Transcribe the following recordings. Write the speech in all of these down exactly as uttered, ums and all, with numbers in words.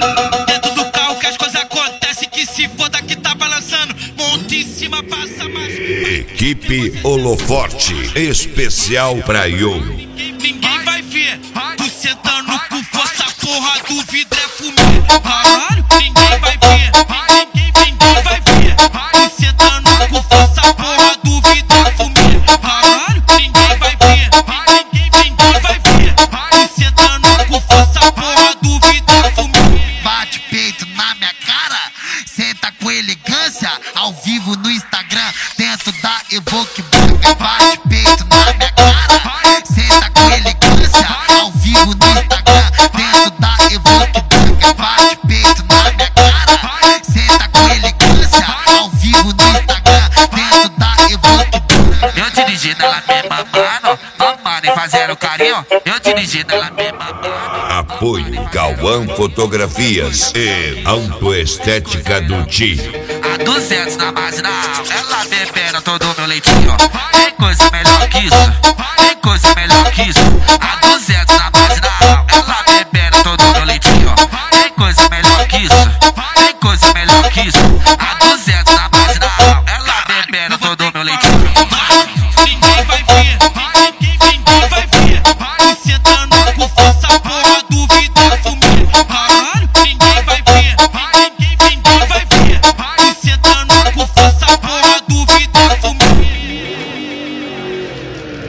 Dentro do carro que as coisas acontecem, que se foda que tá balançando. Monte em cima, passa mais. Equipe Holoforte, especial pra Yo. Ninguém vai ver tu sentando com força, porra do vidro é fumê. Caralho, ninguém vai ver, ninguém, ninguém vai ver tu sentando com força, porra do vidro é fumê. Caralho, ninguém vai ver, ninguém, ninguém vai ver tu sentando com força, porra do vidro é fumê. Bate peito na minha cara, senta com elegância, ao vivo no Instagram, dentro da Evoque Branca. Bate peito na minha cara, senta com elegância, ao vivo no Instagram, dentro da Evoque Branca. Bate peito na minha cara, senta com elegância, ao vivo no Instagram, dentro da Evoque Branca. Eu dirigi nela me mamando, mamando e fazendo carinho. Eu dirigi nela me mamando. Apoio Cauã Fotografias e Autoestética do Ti. A duzentos na marginal, ela bebendo todo meu leitinho. Tem coisa melhor que isso, tem coisa melhor que isso. A duzentos na marginal, ela bebendo todo meu leitinho. Tem coisa melhor que isso, tem coisa melhor que isso. A duzentos na marginal, ela bebendo todo meu leitinho. Ninguém vai ver, ninguém, ninguém vai ver tu sentando com força, porra do vidro é fumê. Caralho, ninguém vai ver, ninguém, ninguém vai ver tu sentando com força, porra do vidro é fumê.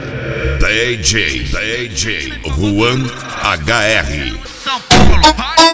D J, D J Juan H R. São Paulo.